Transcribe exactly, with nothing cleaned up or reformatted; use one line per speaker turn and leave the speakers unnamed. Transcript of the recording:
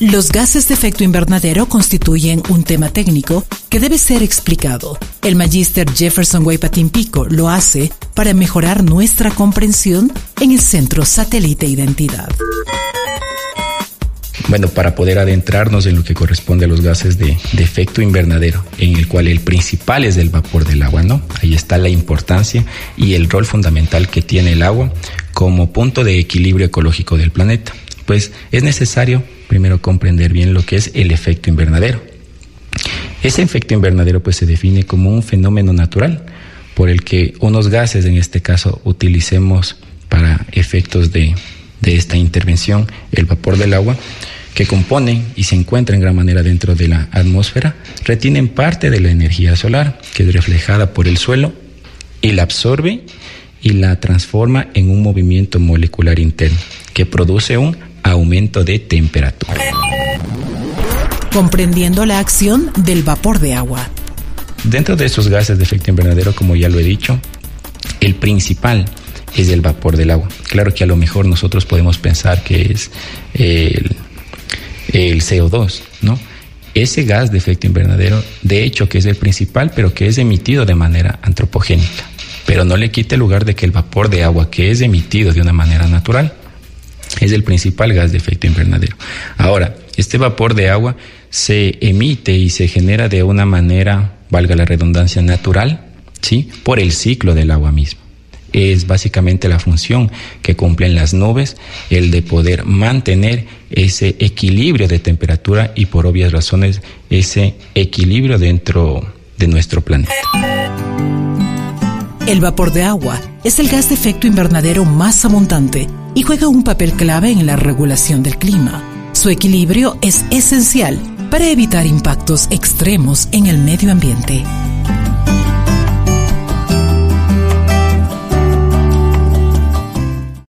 Los gases de efecto invernadero constituyen un tema técnico que debe ser explicado. El magíster Jefferson Waypatin Pico lo hace para mejorar nuestra comprensión en el Centro Satélite Identidad.
Bueno, para poder adentrarnos en lo que corresponde a los gases de, de efecto invernadero, en el cual el principal es el vapor del agua, ¿no? Ahí está la importancia y el rol fundamental que tiene el agua como punto de equilibrio ecológico del planeta. Pues es necesario primero comprender bien lo que es el efecto invernadero. Ese efecto invernadero pues se define como un fenómeno natural por el que unos gases, en este caso utilicemos para efectos de, de esta intervención el vapor del agua, que componen y se encuentran en gran manera dentro de la atmósfera, retienen parte de la energía solar que es reflejada por el suelo y la absorbe y la transforma en un movimiento molecular interno que produce un aumento de temperatura.
Comprendiendo la acción del vapor de agua.
Dentro de esos gases de efecto invernadero, como ya lo he dicho, el principal es el vapor del agua. Claro que a lo mejor nosotros podemos pensar que es el, el C O dos, ¿no? Ese gas de efecto invernadero, de hecho, que es el principal, pero que es emitido de manera antropogénica. Pero no le quita el lugar de que el vapor de agua, que es emitido de una manera natural, es el principal gas de efecto invernadero. Ahora, este vapor de agua se emite y se genera de una manera, valga la redundancia, natural, ¿sí? Por el ciclo del agua mismo. Es básicamente la función que cumplen las nubes, el de poder mantener ese equilibrio de temperatura y, por obvias razones, ese equilibrio dentro de nuestro planeta.
El vapor de agua es el gas de efecto invernadero más abundante y juega un papel clave en la regulación del clima. Su equilibrio es esencial para evitar impactos extremos en el medio ambiente.